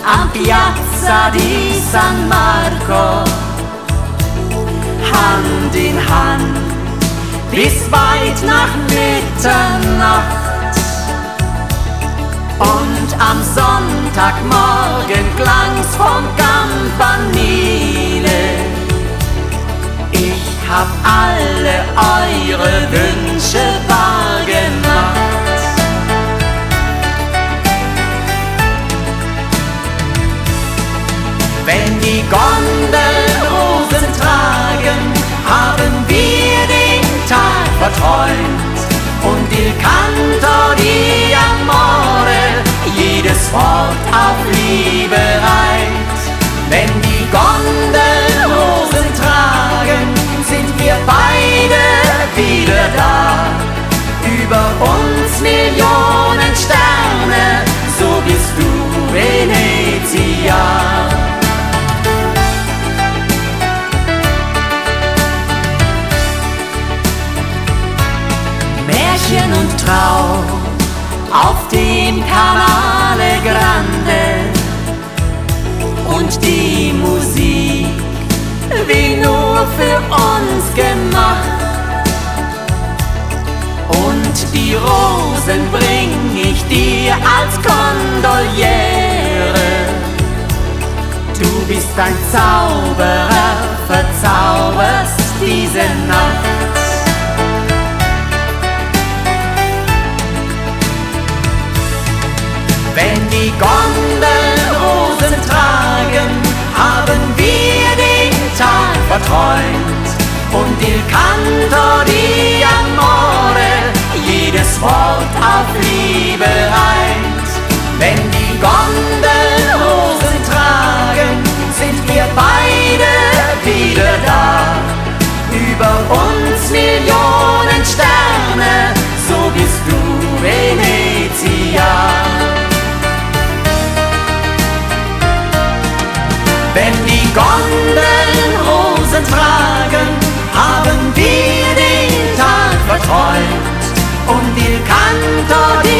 am Piazza di San Marco, Hand in Hand bis weit nach Mitternacht. Und am Sonntagmorgen klang's vom Campanile: ich hab alle eure Wünsche wahrgemacht. Wenn die Gondeln Rosen tragen, haben wir den Tag verträumt und il canto di amore jedes Wort auf Liebe reimt. Wenn die Gondeln Rosen tragen, sind wir beide wieder da. Über uns Millionen Sterne, so bist du Venezia. Märchen und Traum auf dem Canale Grande und die Musik wie nur für uns gemacht. Und die Rosen bring ich dir als Gondoliere. Du bist ein Zauberer, verzauberst diese Nacht. Wenn die Gondeln Rosen tragen, haben wir den Tag verträumt und il canto di amore jedes Wort auf Liebe reimt. Wenn die Gondeln Rosen tragen, sind wir beide wieder da. Über uns Millionen Sterne, so bist du Venezia. Wenn die Gondeln Rosen tragen, haben wir den Tag verträumt und il canto di